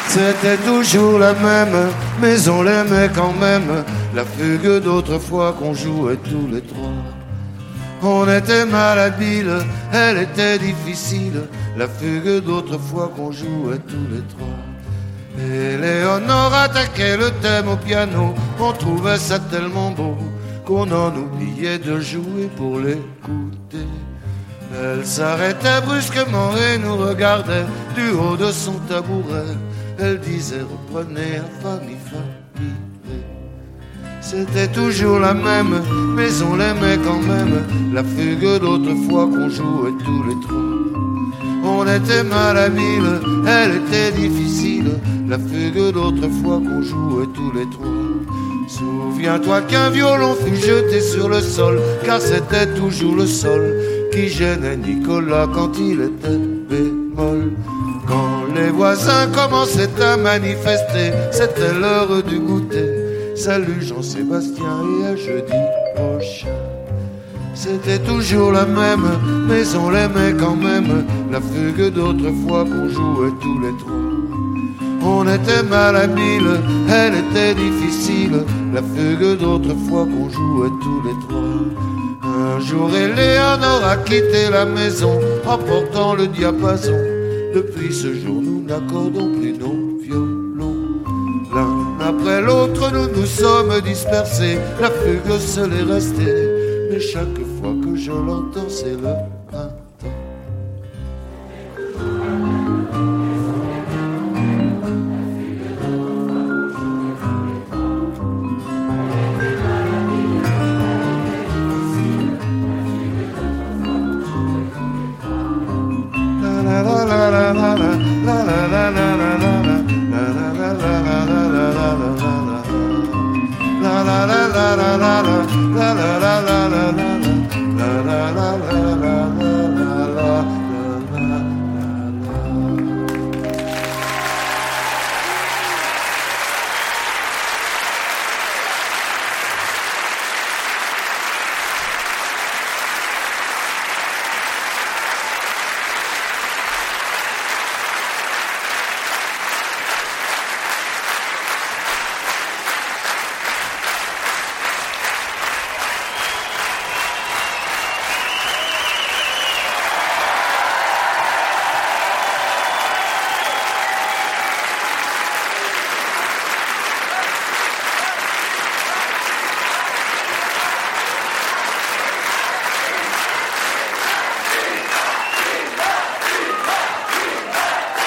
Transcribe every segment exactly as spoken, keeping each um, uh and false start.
C'était toujours la même, mais on l'aimait quand même. La fugue d'autrefois qu'on jouait tous les trois. On était malhabiles, elle était difficile. La fugue d'autrefois qu'on jouait tous les trois. Et Léonore attaquait le thème au piano. On trouvait ça tellement beau qu'on en oubliait de jouer pour l'écouter. Elle s'arrêtait brusquement et nous regardait du haut de son tabouret. Elle disait reprenez à famille, famille. C'était toujours la même, mais on l'aimait quand même. La fugue d'autrefois qu'on jouait tous les trois. On était malhabiles, elle était difficile. La fugue d'autrefois qu'on jouait tous les trois. Souviens-toi qu'un violon fut jeté sur le sol, car c'était toujours le sol qui gênait Nicolas quand il était bémol. Quand les voisins commençaient à manifester, c'était l'heure du goûter. Salut Jean-Sébastien et à jeudi prochain. C'était toujours la même, mais on l'aimait quand même. La fugue d'autrefois qu'on jouait tous les trois. On était malhabiles, elle était difficile. La fugue d'autrefois qu'on jouait tous les trois. Un jour Éléonore a quitté la maison, emportant le diapason. Depuis ce jour nous n'accordons plus nos violons. L'un après l'autre nous nous sommes dispersés. La fugue seule est restée, mais chaque fois que je l'entends c'est le printemps.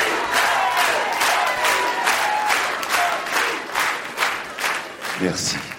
Merci.